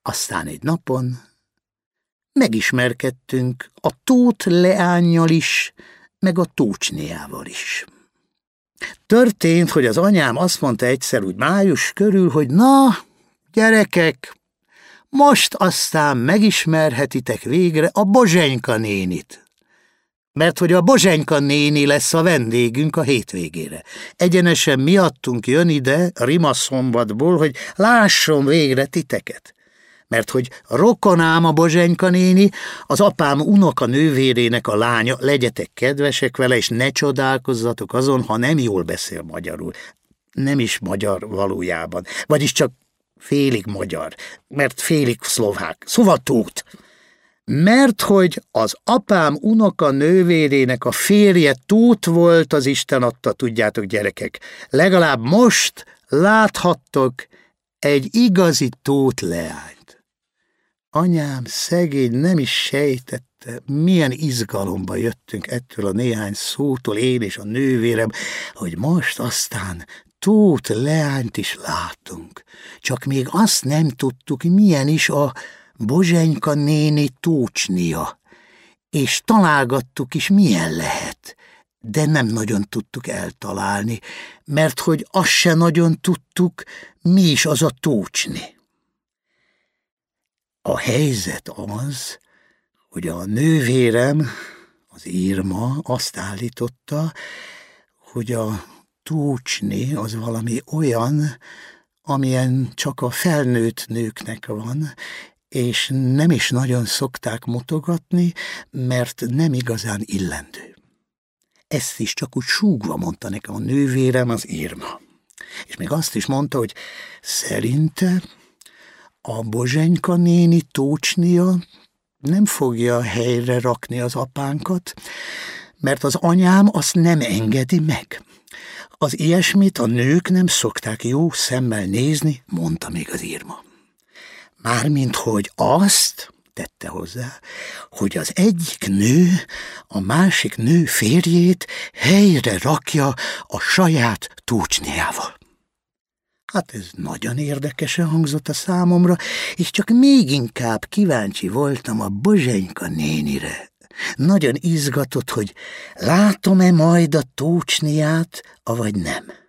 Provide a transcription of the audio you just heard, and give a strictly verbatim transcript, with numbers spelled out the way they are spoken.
Aztán egy napon megismerkedtünk a Tóth leánnyal is, meg a Tócsnéjával is. Történt, hogy az anyám azt mondta egyszer úgy május körül, hogy na, gyerekek, most aztán megismerhetitek végre a Bozsenyka nénit. Mert hogy a Bozsenyka néni lesz a vendégünk a hétvégére. Egyenesen miattunk jön ide Rimaszombatból, hogy lásson végre titeket. Mert hogy rokonám a Bozsenyka néni, az apám unoka nővérének a lánya, legyetek kedvesek vele, és ne csodálkozzatok azon, ha nem jól beszél magyarul. Nem is magyar valójában, vagyis csak félig magyar, mert félig szlovák, szóval Tóth. Mert hogy az apám unoka nővérének a férje Tóth volt, az Isten adta, tudjátok gyerekek. Legalább most láthattok egy igazi Tóth leányt. Anyám szegény nem is sejtette, milyen izgalomba jöttünk ettől a néhány szótól, én és a nővérem, hogy most aztán Tóth leányt is látunk. Csak még azt nem tudtuk, milyen is a Bozsenyka néni Tócsnia, és találgattuk is, milyen lehet, de nem nagyon tudtuk eltalálni, mert hogy azt se nagyon tudtuk, mi is az a Tócsni. A helyzet az, hogy a nővérem, az Irma azt állította, hogy a Tócsni az valami olyan, amilyen csak a felnőtt nőknek van, és nem is nagyon szokták mutogatni, mert nem igazán illendő. Ezt is csak úgy súgva mondta nekem a nővérem, az Irma. És még azt is mondta, hogy szerinte a Bozsenyka néni Tócsnia nem fogja helyre rakni az apánkat, mert az anyám azt nem engedi meg. Az ilyesmit a nők nem szokták jó szemmel nézni, mondta még az Irma. Mármint, hogy azt, tette hozzá, hogy az egyik nő a másik nő férjét helyre rakja a saját Tócsniával. Hát ez nagyon érdekesen hangzott a számomra, és csak még inkább kíváncsi voltam a Bozsenyka nénire. Nagyon izgatott, hogy látom-e majd a Tócsniát, avagy nem.